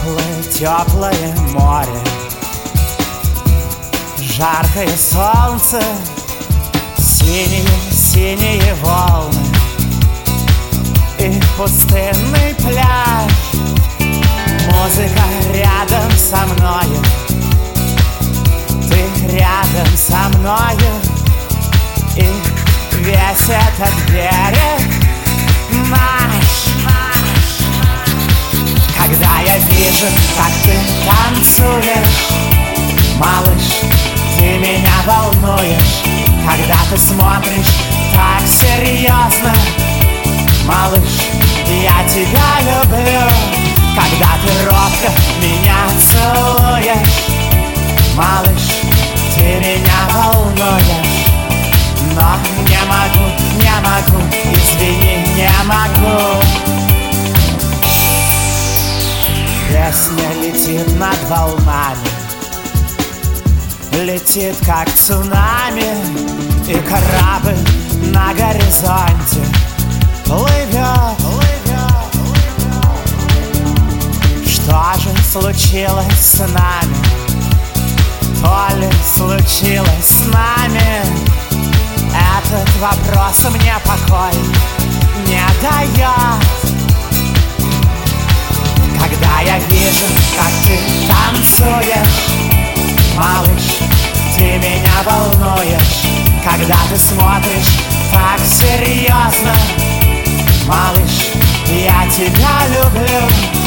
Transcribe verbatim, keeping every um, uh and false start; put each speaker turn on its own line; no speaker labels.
Теплое, теплое море, жаркое солнце, синие, синие волны и пустынный пляж. Музыка рядом со мною, ты рядом со мною, и весь этот берег наш. Когда я вижу, как ты танцуешь, малыш, ты меня волнуешь. Когда ты смотришь так серьезно, малыш, я тебя люблю. Когда ты робко меня целуешь, малыш, ты меня волнуешь. Но не могу, не могу, извини, не могу. Песня летит над волнами, летит как цунами, и корабль на горизонте плывет, плывет, плывет. Что же случилось с нами? То ли случилось с нами? Этот вопрос мне покой не дает. Когда я вижу, как ты танцуешь, малыш, ты меня волнуешь. Когда ты смотришь так серьезно, малыш, я тебя люблю.